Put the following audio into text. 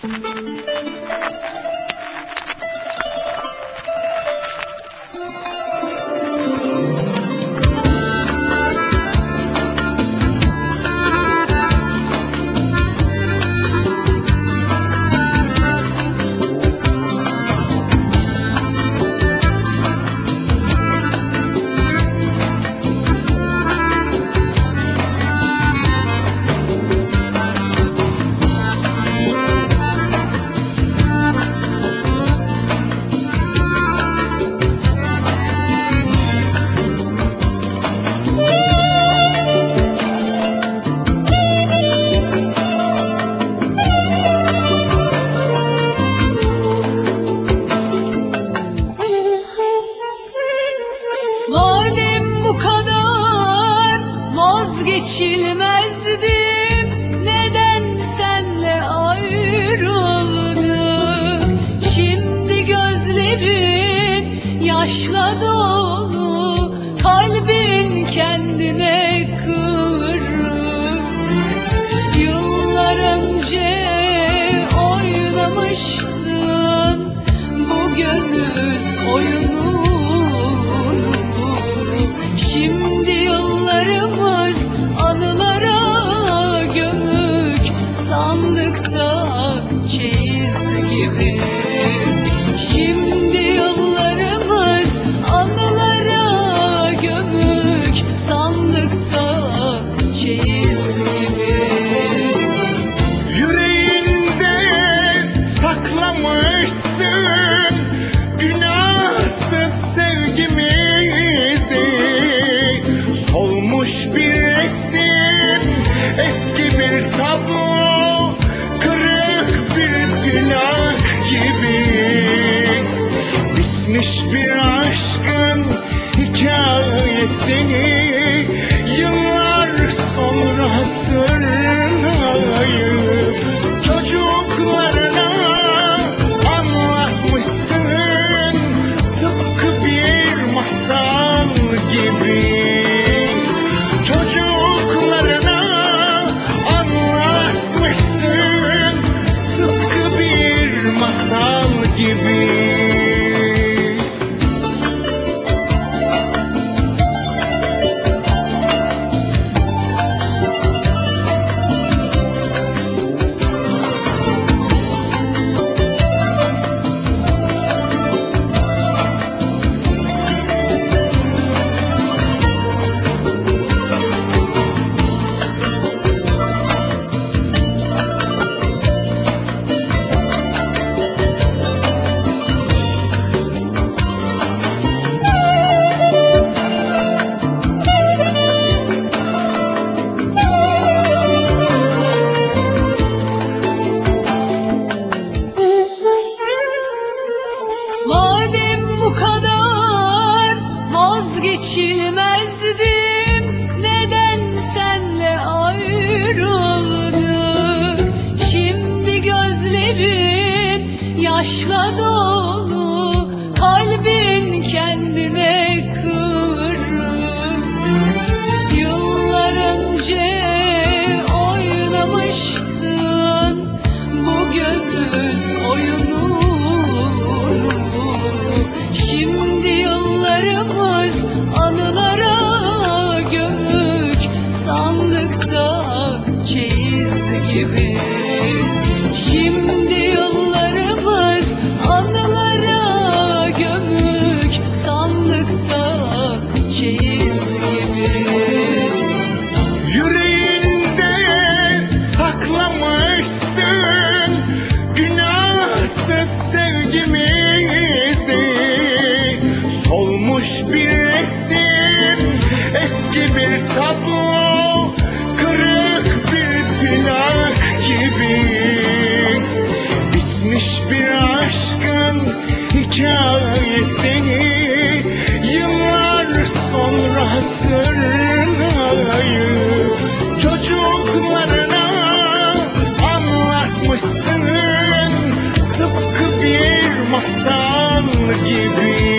Madem bu kadar vazgeçilmezdim, neden senle ayrıldım? Şimdi gözlerin yaşla dolu, kalbin kendine kırık. Yıllar önce oynamıştın bu gönül oyununu. Şimdi yıllarımız anılara gömük, sandıkta çeyiz gibi. Şimdi yıllarımız anılara gömük, sandıkta çeyiz gibi. Yüreğinde saklamışsın günahsız sevgimizi. Solmuş bir resim, eski bir tablo, kırık bir plak gibi. Bitmiş bir aşkın hikayesini yıllar sonra hatırlayıp çocuklarına anlatmışsın, tıpkı bir masal gibi. Çocuklarına anlatmışsın, tıpkı bir masal gibi. Madem bu kadar vazgeçilmezdim, neden senle ayrıldım? Şimdi gözlerin yaşla dolu, kalbin kendine kırık. Yıllar önce oynamıştın bu gönül oyununu. Şimdi yıllarımız anılara gömük, sandıkta çeyiz gibi. Şimdi yıllarımız anılara gömük, sandıkta çeyiz gibi. Yüreğinde saklamışsın günahsız sevgimizi. Solmuş bir resim, eski bir tablo, kırık bir plak gibi. Bitmiş bir aşkın hikayesini yıllar sonra hatırlayıp çocuklarına anlatmışsın, tıpkı bir masal gibi.